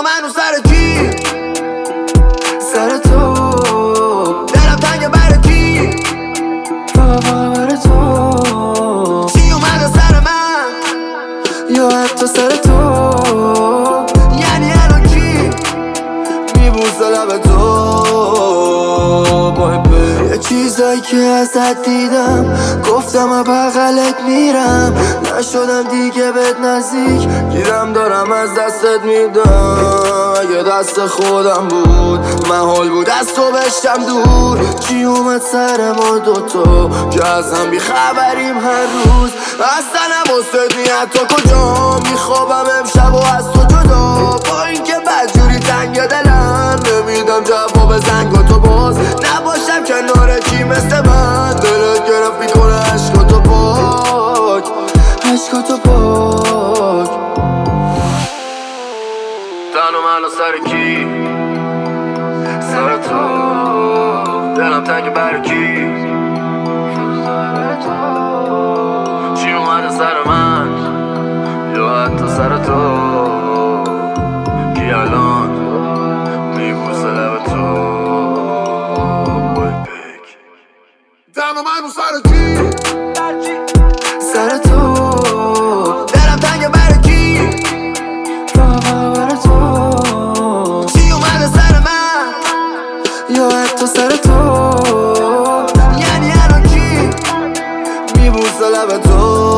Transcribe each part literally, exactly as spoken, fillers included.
منو سر کی؟ سر تو. دلم تنگ برای کی؟ فقط برای تو. چی اومده سر من یا حتی سر تو؟ یعنی الان کی میبوسه لب تو؟ یه چیزایی که ازت دیدم گفتم بغلت میرم، نشدم دیگه بهت نزدیک، گیرم دارم از دستت میدم. اگه دست خودم بود محال بود از تو بشم دور. چی اومد سر ما دوتا که از هم بیخبریم هر روز؟ اصلا نباست نیت تو کجا میخوابم امشب و از تو جدا. با اینکه بدجوری تنگ دلم نمیدم جواب زنگ و تو باز نباشم کنار کی مثل من. دلت گرفت میکنه عشقاتو پاک، عشقاتو پاک. تنم الان سر کی؟ سر تو. دلم تنگ برای کی؟ سر تو. چی اومده سر من یا حتی سر تو؟ کی الان میبوسه لب تو؟ تنم منو سر کی؟ سر تو. دلم تنگ برای کی؟ فقط برای تو. چی اومده سر من یا حتی سر تو؟ یعنی الان کی میبوسه لب تو؟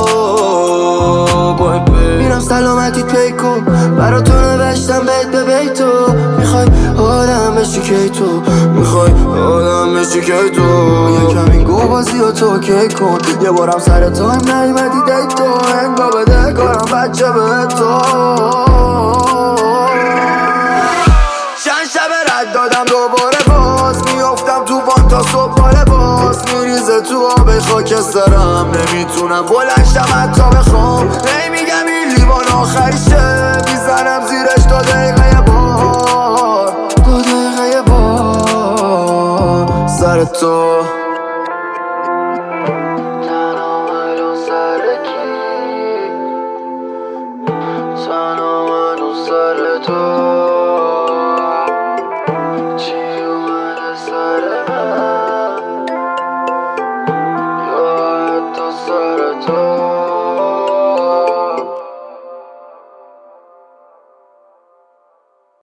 میرم سلامتی پیکو برا تو نوشتم بیت به بیتو. میخوای آدم بشی کی تو؟ میخوای آدم بشی کی تو؟ یکم این گو بازی و تو کی کن. یه بارم سر تو هم نیمدی دیت تو. انگا بده کارم بچه به تو. چند شب رد دادم دوباره باز میافتم تو بان تا صبح باره باز. میریزه تو آب خاکسترم نمیتونم بلنشم حتی بخوام. هی میگم این لیوان آخریشه میزنم زیرش دو دقیقه بار، دو دقیقه بار. سر تو